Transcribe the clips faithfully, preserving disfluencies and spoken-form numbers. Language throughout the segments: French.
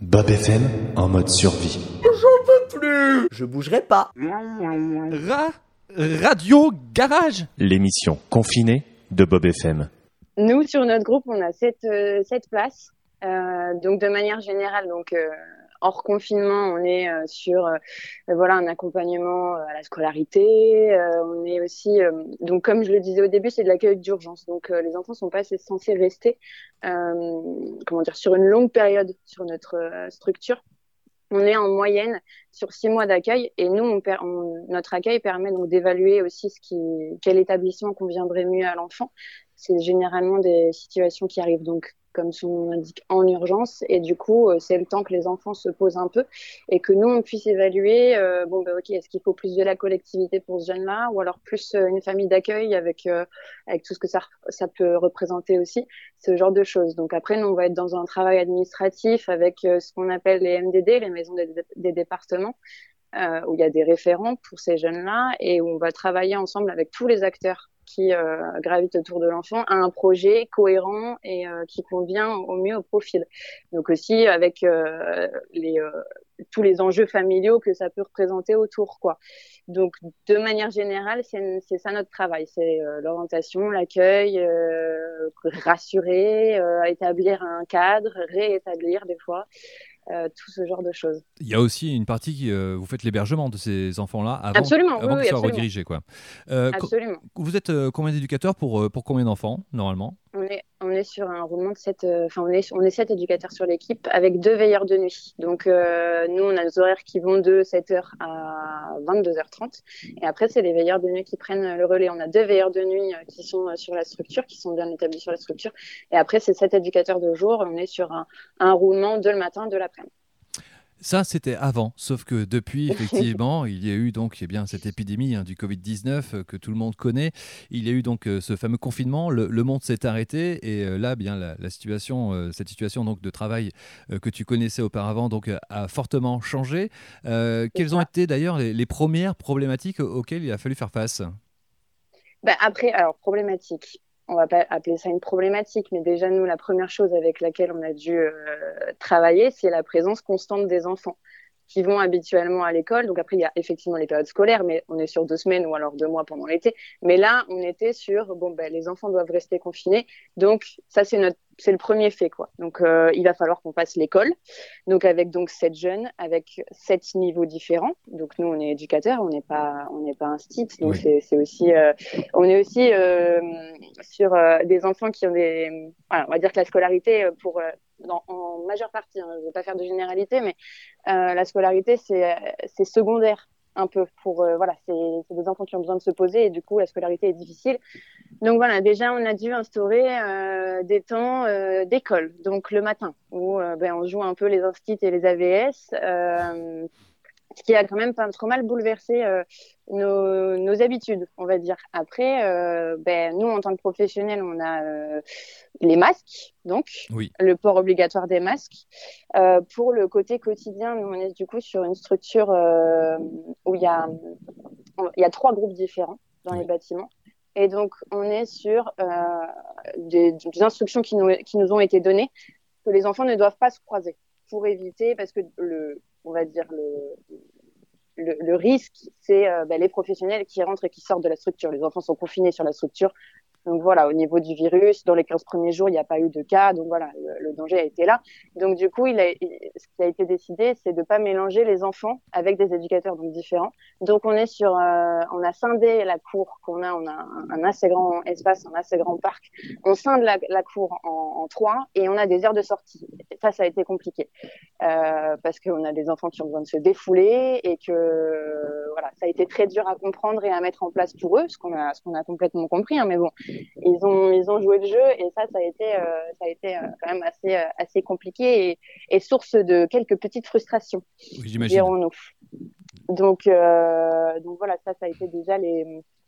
Bob F M en mode survie. J'en peux plus. Je bougerai pas. Ra- Radio Garage. L'émission confinée de Bob F M. Nous, sur notre groupe, on a sept, euh, sept places. Euh, donc, de manière générale, donc euh, hors confinement, on est euh, sur euh, voilà un accompagnement à la scolarité. Euh, on est aussi, euh, donc comme je le disais au début, c'est de l'accueil d'urgence. Donc, euh, les enfants sont pas censés rester, euh, comment dire, sur une longue période sur notre euh, structure. On est en moyenne sur six mois d'accueil et nous, on per- on, notre accueil permet donc d'évaluer aussi ce qui, quel établissement conviendrait mieux à l'enfant. C'est généralement des situations qui arrivent donc, comme son nom l'indique, en urgence. Et du coup, c'est le temps que les enfants se posent un peu et que nous, on puisse évaluer, euh, bon, bah, ok, est-ce qu'il faut plus de la collectivité pour ce jeune-là ou alors plus euh, une famille d'accueil avec, euh, avec tout ce que ça, ça peut représenter aussi, ce genre de choses. Donc après, nous, on va être dans un travail administratif avec euh, ce qu'on appelle les M D D, les maisons des, des départements, euh, où il y a des référents pour ces jeunes-là et où on va travailler ensemble avec tous les acteurs qui euh, gravitent autour de l'enfant à un projet cohérent et euh, qui convient au mieux au profil. Donc aussi avec euh, les, euh, tous les enjeux familiaux que ça peut représenter autour, quoi. Donc de manière générale, c'est, c'est ça notre travail, c'est euh, l'orientation, l'accueil, euh, rassurer, euh, établir un cadre, réétablir des fois. Euh, tout ce genre de choses. Il y a aussi une partie qui euh, vous faites l'hébergement de ces enfants-là avant, absolument, avant oui, qu'ils oui, soient absolument. redirigés, quoi. Euh, absolument. Vous êtes euh, combien d'éducateurs pour, euh, pour combien d'enfants, normalement ? On est, on est sur un roulement de sept, enfin euh, on est, on est sept éducateurs sur l'équipe avec deux veilleurs de nuit. Donc euh, nous, on a nos horaires qui vont de sept heures à vingt-deux heures trente. Et après, c'est les veilleurs de nuit qui prennent le relais. On a deux veilleurs de nuit qui sont sur la structure, qui sont bien établis sur la structure. Et après, c'est sept éducateurs de jour. On est sur un, un roulement de le matin, de l'après-midi. Ça, c'était avant, sauf que depuis, effectivement, il y a eu donc eh bien, cette épidémie hein, du covid dix-neuf euh, que tout le monde connaît. Il y a eu donc euh, ce fameux confinement, le, le monde s'est arrêté et euh, là, bien, la, la situation, euh, cette situation donc, de travail euh, que tu connaissais auparavant donc, euh, a fortement changé. Euh, quelles ont été d'ailleurs les, les premières problématiques auxquelles il a fallu faire face ? Ben après, alors problématique. On va pas appeler ça une problématique, mais déjà, nous, la première chose avec laquelle on a dû euh, travailler, c'est la présence constante des enfants qui vont habituellement à l'école. Donc après, il y a effectivement les périodes scolaires, mais on est sur deux semaines ou alors deux mois pendant l'été. Mais là, on était sur, bon, ben, les enfants doivent rester confinés. Donc ça, c'est notre, c'est le premier fait, quoi. Donc euh, il va falloir qu'on fasse l'école. Donc avec donc sept jeunes, avec sept niveaux différents. Donc nous, on est éducateurs, on n'est pas, on n'est pas instit. Donc oui. c'est, c'est aussi, euh, on est aussi euh, sur euh, des enfants qui ont des, voilà, on va dire que la scolarité pour euh, dans, en majeure partie, hein, je ne vais pas faire de généralité, mais euh, la scolarité, c'est, c'est secondaire un peu. Pour, euh, voilà, c'est, c'est des enfants qui ont besoin de se poser et du coup, la scolarité est difficile. Donc voilà, déjà, on a dû instaurer euh, des temps euh, d'école, donc le matin, où euh, ben, on joue un peu les instits et les A V S, euh, ce qui a quand même pas trop mal bouleversé euh, nos, nos habitudes, on va dire. Après, euh, ben, nous, en tant que professionnels, on a euh, les masques, donc oui. le port obligatoire des masques. Euh, pour le côté quotidien, nous, on est du coup sur une structure euh, où il y a, il y a trois groupes différents dans oui. les bâtiments. Et donc, on est sur euh, des, des instructions qui nous, qui nous ont été données que les enfants ne doivent pas se croiser pour éviter, parce que le, on va dire le, le, le risque, c'est euh, bah, les professionnels qui rentrent et qui sortent de la structure. Les enfants sont confinés sur la structure. Donc voilà, au niveau du virus, dans les quinze premiers jours, il n'y a pas eu de cas. Donc voilà, le, le danger a été là. Donc du coup, il a, il, ce qui a été décidé, c'est de ne pas mélanger les enfants avec des éducateurs donc différents. Donc on est sur, euh, on a scindé la cour qu'on a, on a un, un assez grand espace, un assez grand parc. On scinde la, la cour en, en trois et on a des heures de sortie. Ça, ça a été compliqué euh, parce qu'on a des enfants qui ont besoin de se défouler et que euh, voilà, ça a été très dur à comprendre et à mettre en place pour eux, ce qu'on a, ce qu'on a complètement compris. Hein, mais bon. Ils ont, ils ont joué le jeu et ça, ça a été, euh, ça a été euh, quand même assez, euh, assez compliqué et, et source de quelques petites frustrations, oui, j'imagine. dirons-nous. Donc, euh, donc voilà, ça, ça a été déjà les,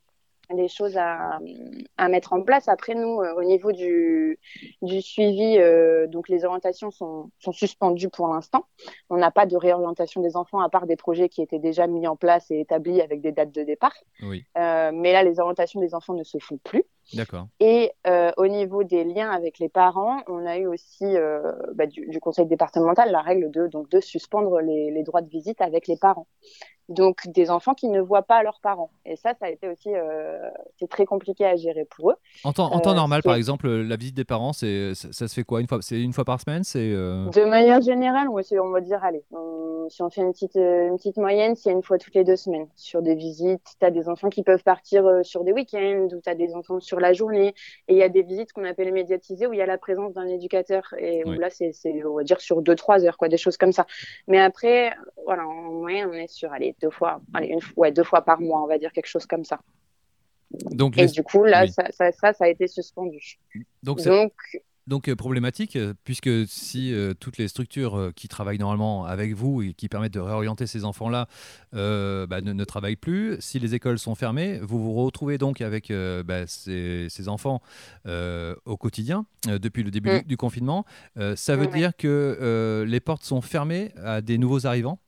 des choses à, à mettre en place. Après, nous, euh, au niveau du, du suivi, euh, donc les orientations sont, sont suspendues pour l'instant. On n'a pas de réorientation des enfants à part des projets qui étaient déjà mis en place et établis avec des dates de départ. Oui, Euh, mais là, les orientations des enfants ne se font plus. d'accord. Et euh, au niveau des liens avec les parents, on a eu aussi euh, bah, du, du conseil départemental la règle de, donc, de suspendre les, les droits de visite avec les parents. Donc, des enfants qui ne voient pas leurs parents. Et ça, ça a été aussi euh, c'est très compliqué à gérer pour eux. En temps, en temps Euh, ce normal, qui par est exemple, la visite des parents, c'est, ça, ça se fait quoi une fois, c'est une fois par semaine, c'est euh, De manière générale, on, on va dire, allez, on- si on fait une petite, euh, une petite moyenne, c'est une fois toutes les deux semaines sur des visites. Tu as des enfants qui peuvent partir euh, sur des week-ends ou tu as des enfants sur la journée. Et il y a des visites qu'on appelle médiatisées où il y a la présence d'un éducateur et où ouais. là, c'est, c'est, on va dire, sur deux, trois heures, quoi, des choses comme ça. Mais après, voilà, en moyenne, on est sur, allez, deux fois, allez, une, fois- ouais, deux fois par mois, on va dire quelque chose comme ça. Donc Et les, du coup, là, oui. ça, ça, ça, ça a été suspendu. Donc c'est Donc, Donc euh, problématique, euh, puisque si euh, toutes les structures euh, qui travaillent normalement avec vous et qui permettent de réorienter ces enfants-là euh, bah, ne, ne travaillent plus, si les écoles sont fermées, vous vous retrouvez donc avec euh, bah, ces, ces enfants euh, au quotidien euh, depuis le début mm, du, du confinement. Euh, ça veut ouais. dire que euh, les portes sont fermées à des nouveaux arrivants?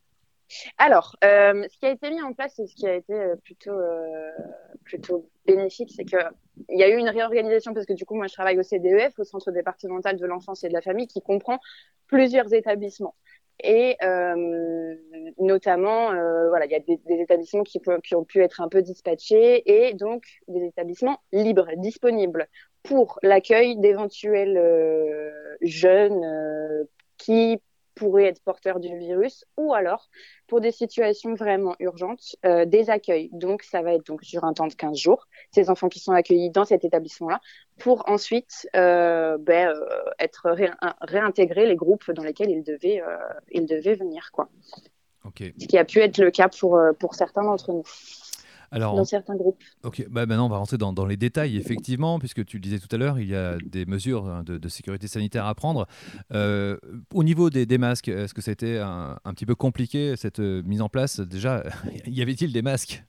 Alors, euh, ce qui a été mis en place et ce qui a été euh, plutôt, euh, plutôt bénéfique, c'est qu'il y a eu une réorganisation parce que du coup, moi, je travaille au C D E F, au Centre départemental de l'enfance et de la famille, qui comprend plusieurs établissements. Et euh, notamment, euh, voilà, il y a des, des établissements qui, peut, qui ont pu être un peu dispatchés et donc des établissements libres, disponibles pour l'accueil d'éventuels euh, jeunes euh, qui pourraient être porteurs du virus ou alors pour des situations vraiment urgentes, euh, des accueils. Donc, ça va être donc sur un temps de quinze jours, ces enfants qui sont accueillis dans cet établissement-là, pour ensuite euh, ben, euh, être ré- réintégrés les groupes dans lesquels ils devaient, euh, ils devaient venir, quoi. Ok. Ce qui a pu être le cas pour, euh, pour certains d'entre nous, Alors, dans en- certains groupes. ok, bah maintenant on va rentrer dans, dans les détails, effectivement, puisque tu le disais tout à l'heure, il y a des mesures hein, de, de sécurité sanitaire à prendre. Euh, au niveau des, des masques, est-ce que ça a été un, un petit peu compliqué, cette euh, mise en place? Déjà, y avait-il des masques?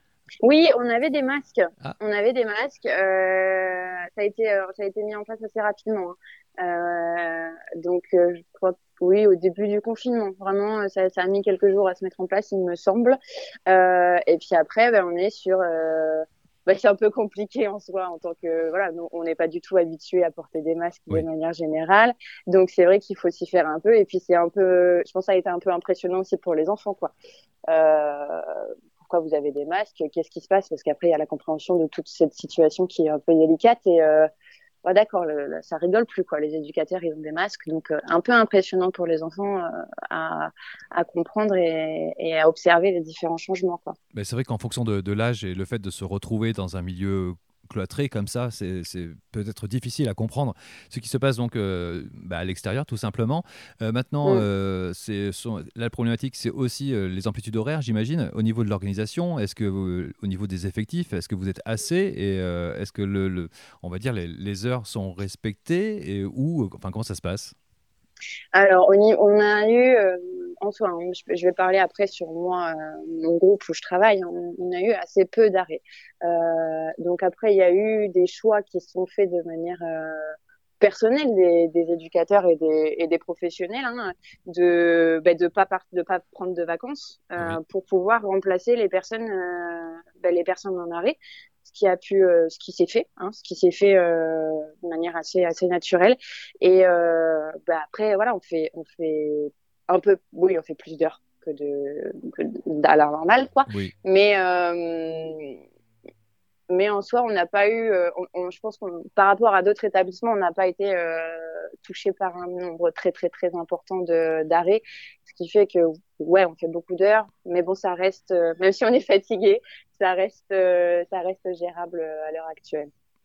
Oui, on avait des masques. Ah, On avait des masques. Euh, ça a été, euh, ça a été mis en place assez rapidement, hein. Euh, donc, euh, je crois que oui, au début du confinement, vraiment, euh, ça, ça a mis quelques jours à se mettre en place, il me semble. Euh, et puis après, ben, on est sur. Euh, bah, c'est un peu compliqué en soi, en tant que voilà, nous, on n'est pas du tout habitué à porter des masques de oui. manière générale. Donc, c'est vrai qu'il faut s'y faire un peu. Et puis, c'est un peu, je pense, que ça a été un peu impressionnant aussi pour les enfants, quoi. Euh, pourquoi vous avez des masques, qu'est-ce qui se passe, parce qu'après il y a la compréhension de toute cette situation qui est un peu délicate et euh, ouais, d'accord, le, le, ça rigole plus quoi. Les éducateurs ils ont des masques, donc euh, un peu impressionnant pour les enfants euh, à, à comprendre et, et à observer les différents changements quoi. Mais c'est vrai qu'en fonction de, de l'âge et le fait de se retrouver dans un milieu cloîtré comme ça, c'est c'est peut-être difficile à comprendre ce qui se passe donc euh, bah, à l'extérieur tout simplement. Euh, maintenant, Mm. euh, c'est, sont- la problématique c'est aussi euh, les amplitudes horaires, j'imagine. Au niveau de l'organisation, est-ce que vous- au niveau des effectifs, est-ce que vous êtes assez et euh, est-ce que le, le- on va dire les, les heures sont respectées et où, enfin comment ça se passe? Alors, on, y- on a eu, euh, en soi, hein, je, je vais parler après sur moi, euh, mon groupe où je travaille, hein, on, on a eu assez peu d'arrêts. Euh, donc après, il y a eu des choix qui se sont faits de manière euh, personnelle des, des éducateurs et des, et des professionnels, hein, de ben, de pas part, de pas prendre de vacances euh, Oui, pour pouvoir remplacer les personnes, euh, ben, les personnes en arrêt. Ce qui a pu, euh, ce qui s'est fait, hein, ce qui s'est fait euh, de manière assez assez naturelle. Et euh, bah après, voilà, on fait, on fait un peu, oui, on fait plus d'heures que de, que à l'heure normale, quoi. oui. Mais, euh, mais en soi, on n'a pas eu, euh, on, on- je pense qu'on, par rapport à d'autres établissements, on n'a pas été euh, touché par un nombre très, très, très important de, d'arrêts. Ce qui fait que, ouais, on fait beaucoup d'heures, mais bon, ça reste, euh, même si on est fatigué, ça reste, euh, ça reste gérable à l'heure actuelle.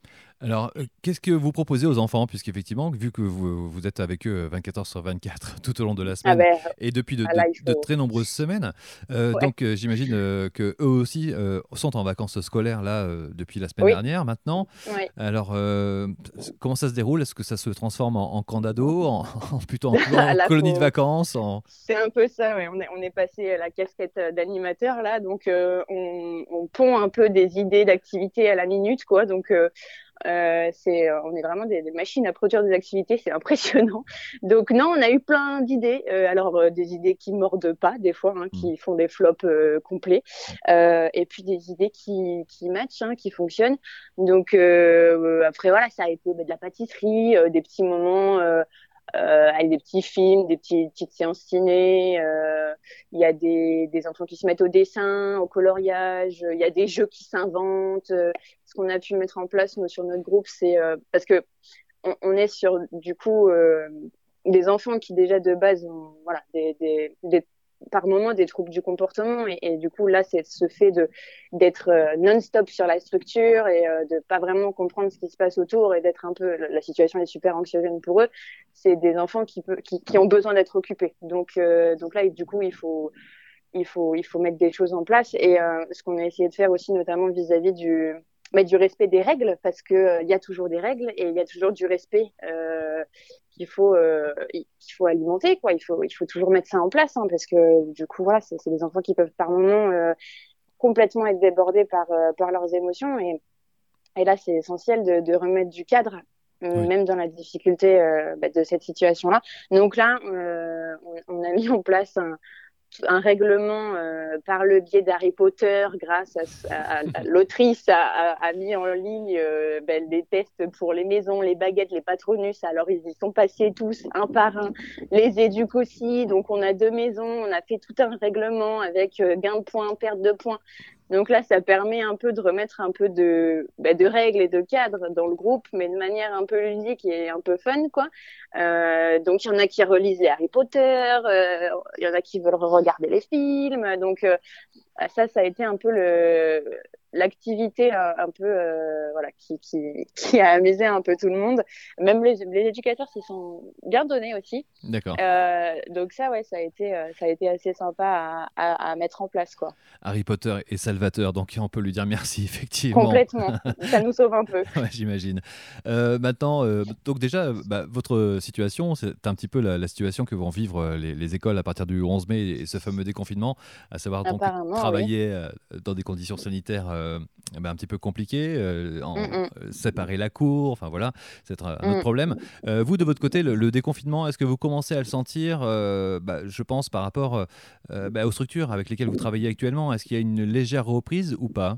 Alors, euh, qu'est-ce que vous proposez aux enfants? Puisqu'effectivement, vu que vous, vous êtes avec eux vingt-quatre heures sur vingt-quatre tout au long de la Ah semaine ben, et depuis de, ah de- là, il de faut. très nombreuses semaines, euh, Ouais. donc euh, j'imagine euh, que eux aussi euh, sont en vacances scolaires là euh, depuis la semaine Oui, dernière maintenant. oui. Alors, euh, comment ça se déroule? Est-ce que ça se transforme en, en camp d'ado, en, en- plutôt en, en Là, colonie de faut. vacances en... C'est un peu ça, ouais. On est, on est passé à la casquette euh, d'animateur là, donc euh, on, on pond un peu des idées d'activités à la minute, quoi. Donc euh, euh, c'est, euh, on est vraiment des, des machines à produire des activités, c'est impressionnant. Donc non, on a eu plein d'idées. Euh, alors euh, des idées qui mordent pas des fois, hein, Hmm. qui font des flops euh, complets, Euh, et puis des idées qui qui matchent, hein, qui fonctionnent. Donc euh, après voilà, ça a été bah, de la pâtisserie, euh, des petits moments. Euh, euh, avec des petits films, des petits, petites séances ciné. Euh, il y a des, des enfants qui se mettent au dessin, au coloriage. Il y a des jeux qui s'inventent. Euh, ce qu'on a pu mettre en place nous, sur notre groupe, c'est euh, parce que on, on est sur du coup euh, des enfants qui déjà de base ont voilà des, des, des par moment des troubles du comportement et, et du coup là c'est ce fait de d'être euh, non-stop sur la structure et euh, de pas vraiment comprendre ce qui se passe autour et d'être un peu la situation est super anxiogène pour eux, c'est des enfants qui peut, qui, qui ont besoin d'être occupés, donc euh, donc là du coup il faut il faut, il faut mettre des choses en place. Et euh, ce qu'on a essayé de faire aussi, notamment vis-à-vis du, bah, du respect des règles, parce que euh, il y a toujours des règles et il y a toujours du respect euh, qu'il faut, euh, qu'il faut alimenter, quoi. Il faut, il faut toujours mettre ça en place, hein, parce que du coup, voilà, c'est, c'est des enfants qui peuvent par moments euh, complètement être débordés par, euh, par leurs émotions. Et, et là, c'est essentiel de, de remettre du cadre euh, Oui. même dans la difficulté euh, bah, de cette situation-là. Donc là, euh, on, on a mis en place un, un règlement euh, par le biais d'Harry Potter, grâce à, à, à l'autrice a, a, a, mis en ligne euh, ben, des tests pour les maisons, les baguettes, les patronus. Alors ils y sont passés tous un par un, les éduques aussi. Donc on a deux maisons, on a fait tout un règlement avec euh, gain de points, perte de points. Donc là, ça permet un peu de remettre un peu de, bah, de règles et de cadres dans le groupe, mais de manière un peu ludique et un peu fun, quoi. Euh, donc il y en a qui relisent les Harry Potter, euh, il y en a qui veulent regarder les films. Donc euh, ça, ça a été un peu le l'activité euh, un peu euh, voilà qui, qui qui a amusé un peu tout le monde. Même les, les éducateurs s'y sont bien donnés aussi. D'accord. Euh, donc ça, ouais, ça a été euh, ça a été assez sympa à, à, à mettre en place, quoi. Harry Potter est salvateur, donc on peut lui dire merci, effectivement. Complètement, ça nous sauve un peu. Ouais, j'imagine. Euh, maintenant, euh, donc déjà, euh, bah, votre situation, c'est un petit peu la, la situation que vont vivre euh, les, les écoles à partir du onze mai et ce fameux déconfinement, à savoir donc Apparemment, oui. travailler euh, dans des conditions sanitaires euh, bah, un petit peu compliquées, euh, en, Mm, euh, séparer la cour, enfin voilà, c'est un, un autre mm, problème. Euh, vous, de votre côté, le, le déconfinement, est-ce que vous commencez à le sentir, euh, bah, je pense, par rapport euh, bah, aux structures avec lesquelles vous travaillez actuellement? Est-ce qu'il y a une légère reprise ou pas?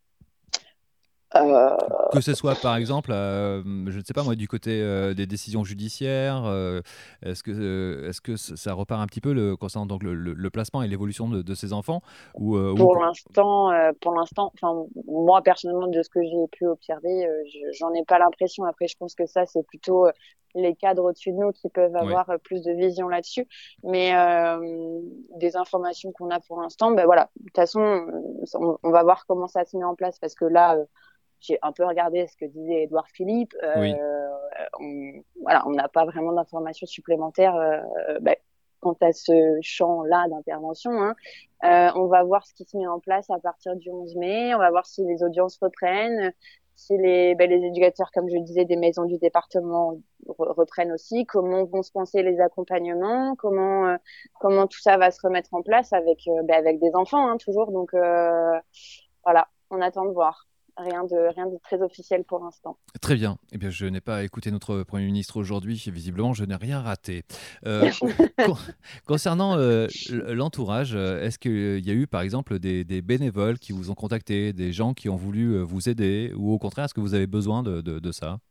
euh, Que ce soit par exemple, euh, je ne sais pas moi, du côté euh, des décisions judiciaires, euh, est-ce que, euh, est-ce que c- ça repart un petit peu le, concernant donc le, le- le placement et l'évolution de, de ces enfants ou, euh, ou Pour co- l'instant, euh, pour l'instant, enfin moi personnellement de ce que j'ai pu observer, euh, je- j'en ai pas l'impression. Après, je pense que ça c'est plutôt euh, les cadres au-dessus de nous qui peuvent ouais. avoir euh, plus de vision là-dessus. Mais euh, des informations qu'on a pour l'instant, ben voilà. De toute façon, euh, on, on va voir comment ça se met en place parce que là, euh, j'ai un peu regardé ce que disait Édouard Philippe. Oui, Euh, on, voilà, on n'a pas vraiment d'informations supplémentaires euh, ben, quant à ce champ-là d'intervention, hein. Euh, on va voir ce qui se met en place à partir du onze mai. On va voir si les audiences reprennent, si les, ben, les éducateurs, comme je disais, des maisons du département re- reprennent aussi. Comment vont se penser les accompagnements, comment euh, comment tout ça va se remettre en place avec euh, ben, avec des enfants, hein, toujours. Donc euh, voilà, on attend de voir. Rien de rien de très officiel pour l'instant. très bien. Eh bien, je n'ai pas écouté notre Premier ministre aujourd'hui, et visiblement, je n'ai rien raté. Euh, con- concernant euh, l- l'entourage, euh, est-ce qu'il y a eu, par exemple, des, des bénévoles qui vous ont contacté, des gens qui ont voulu euh, vous aider, ou au contraire, est-ce que vous avez besoin de, de- de ça?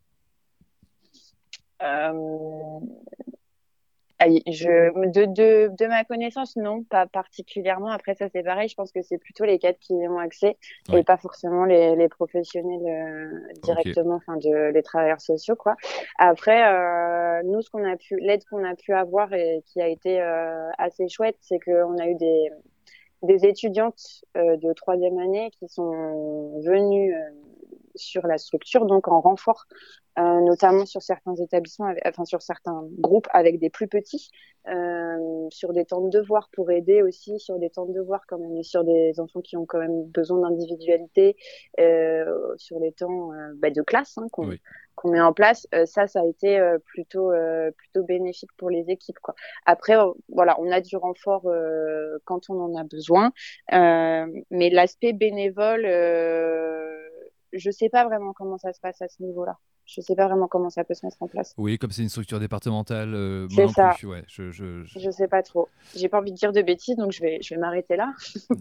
Euh, Aïe, je, de, de, de ma connaissance, non, pas particulièrement. Après, ça, c'est pareil. Je pense que c'est plutôt les cadres qui y ont accès et Oui, pas forcément les, les professionnels euh, ok. directement, enfin, de, les travailleurs sociaux, quoi. Après, euh, nous, ce qu'on a pu, l'aide qu'on a pu avoir et qui a été euh, assez chouette, c'est qu'on a eu des, des étudiantes euh, de troisième année qui sont venues euh, sur la structure, donc en renfort, euh, notamment sur certains établissements, avec, enfin sur certains groupes avec des plus petits, euh, sur des temps de devoir pour aider aussi, sur des temps de devoir quand même, et sur des enfants qui ont quand même besoin d'individualité, euh, sur les temps euh, bah, de classe hein, qu'on, oui. qu'on met en place. Euh, ça, ça a été euh, plutôt euh, plutôt bénéfique pour les équipes, quoi. Après, euh, voilà, on a du renfort euh, quand on en a besoin, euh, mais l'aspect bénévole, euh, je sais pas vraiment comment ça se passe à ce niveau-là. Je sais pas vraiment comment ça peut se mettre en place. Oui, comme c'est une structure départementale, euh, c'est moi ça. Non plus, ouais, je, je, je... je sais pas trop. J'ai pas envie de dire de bêtises, donc je vais, je vais m'arrêter là.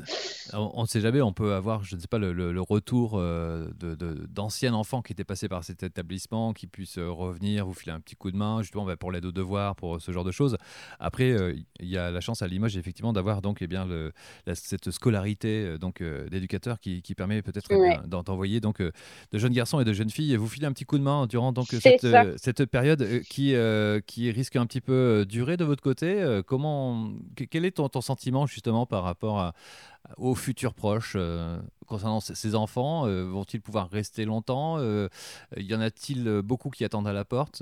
On ne sait jamais, on peut avoir, je ne sais pas, le, le, le retour euh, de, de, d'anciens enfants qui étaient passés par cet établissement, qui puissent euh, revenir, vous filer un petit coup de main, justement bah, pour l'aide aux devoirs, pour ce genre de choses. Après, il euh, y a la chance à Limoges, effectivement, d'avoir donc, eh bien, le, la, cette scolarité euh, donc, euh, d'éducateur qui, qui permet peut-être ouais. eh bien, d'envoyer donc, euh, de jeunes garçons et de jeunes filles, vous filer un petit coup de main durant donc, cette, euh, cette période euh, qui, euh, qui risque un petit peu durer de votre côté. Euh, comment, quel est ton, ton sentiment justement par rapport à aux futurs proches euh, concernant ces enfants, euh, vont-ils pouvoir rester longtemps? euh, Y en a-t-il beaucoup qui attendent à la porte?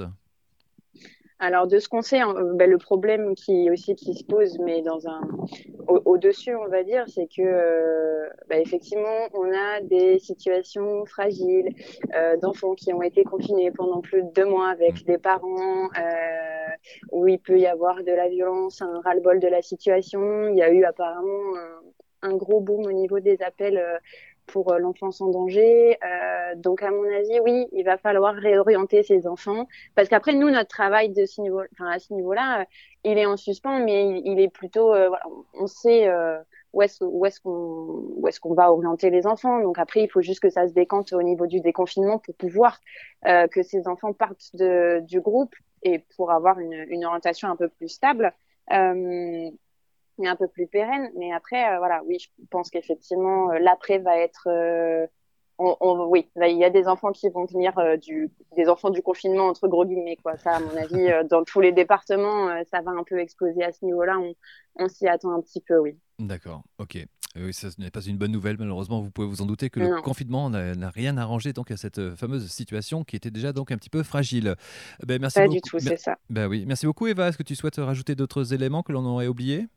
Alors de ce qu'on sait, hein, ben, le problème qui aussi qui se pose, mais dans un au- au-dessus, on va dire, c'est que euh, ben, effectivement, on a des situations fragiles euh, d'enfants qui ont été confinés pendant plus de deux mois avec des parents, euh, où il peut y avoir de la violence, un ras-le-bol de la situation. Il y a eu apparemment un, un gros boom au niveau des appels. Euh, pour l'enfance en danger. Euh, donc, à mon avis, oui, il va falloir réorienter ces enfants. Parce qu'après, nous, notre travail de ce niveau, enfin, à ce niveau-là, euh, il est en suspens, mais il, il est plutôt... Euh, voilà, on sait euh, où, est-ce, où, est-ce qu'on, où est-ce qu'on va orienter les enfants. Donc, après, il faut juste que ça se décante au niveau du déconfinement pour pouvoir euh, que ces enfants partent de, du groupe et pour avoir une, une orientation un peu plus stable. Euh, mais un peu plus pérenne. Mais après, euh, voilà, oui, je pense qu'effectivement, euh, l'après va être... Euh, on, on, oui, là, il y a des enfants qui vont venir euh, du... des enfants du confinement, entre gros guillemets, quoi. Ça, à mon avis, euh, dans tous les départements, euh, ça va un peu exploser à ce niveau-là. On, on s'y attend un petit peu, oui. D'accord, ok. Oui, ça ce n'est pas une bonne nouvelle, malheureusement. Vous pouvez vous en douter que non. le confinement n'a, n'a rien arrangé donc, à cette fameuse situation qui était déjà donc, un petit peu fragile. Ben, merci pas beaucoup. du tout, c'est Mer- ça. Ben, oui. Merci beaucoup, Eva. Est-ce que tu souhaites rajouter d'autres éléments que l'on aurait oubliés?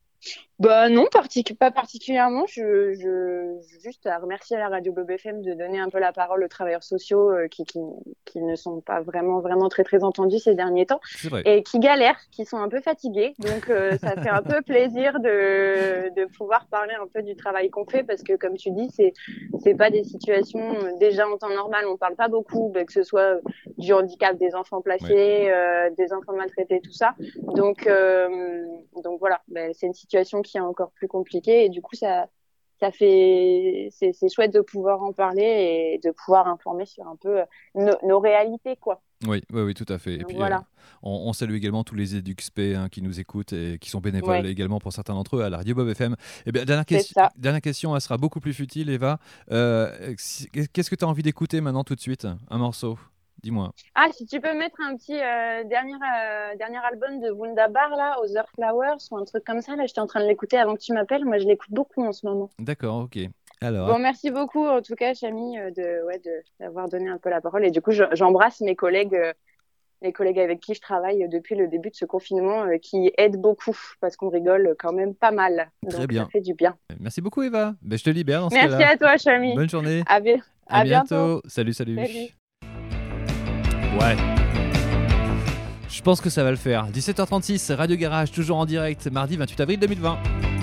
Bah non, partic- pas particulièrement. Je, je, je juste à remercier la radio Bob F M de donner un peu la parole aux travailleurs sociaux euh, qui, qui, qui ne sont pas vraiment, vraiment très, très entendus ces derniers temps C'est vrai. et qui galèrent, qui sont un peu fatigués. Donc, euh, ça fait un peu plaisir de, de pouvoir parler un peu du travail qu'on fait parce que, comme tu dis, c'est, c'est pas des situations, euh, déjà en temps normal, on parle pas beaucoup, bah, que ce soit du handicap des enfants placés, Ouais. euh, des enfants maltraités, tout ça. Donc, euh, donc voilà, bah, c'est une situation qui est encore plus compliquée et du coup ça ça fait c'est, c'est chouette de pouvoir en parler et de pouvoir informer sur un peu nos, nos réalités quoi. Oui, oui, oui, tout à fait. Et Donc puis, voilà. euh, on, on salue également tous les EduxP hein, qui nous écoutent et qui sont bénévoles Ouais. également pour certains d'entre eux à la radio Bob F M. Et bien, dernière, C'est question, ça. dernière question, elle sera beaucoup plus futile, Eva. Euh, si- qu'est-ce que tu as envie d'écouter maintenant tout de suite? Un morceau, dis-moi. Ah, si tu peux mettre un petit euh, dernier euh, dernier album de Wunderbar là, Other Flowers ou un truc comme ça là, j'étais en train de l'écouter avant que tu m'appelles, moi je l'écoute beaucoup en ce moment. D'accord, ok. Alors, Bon, merci beaucoup en tout cas Chami euh, de ouais de d'avoir donné un peu la parole et du coup je, j'embrasse mes collègues euh, les collègues avec qui je travaille depuis le début de ce confinement euh, qui aident beaucoup parce qu'on rigole quand même pas mal. Très Donc bien. ça fait du bien. merci beaucoup, Eva. Ben, je te libère dans ce Merci cas-là. à toi, Chami. Bonne journée. À, bi- À, à bientôt. bientôt. Salut, salut. Salut. Ouais. Je pense que ça va le faire. dix-sept heures trente-six, Radio Garage, toujours en direct, mardi vingt-huit avril deux mille vingt.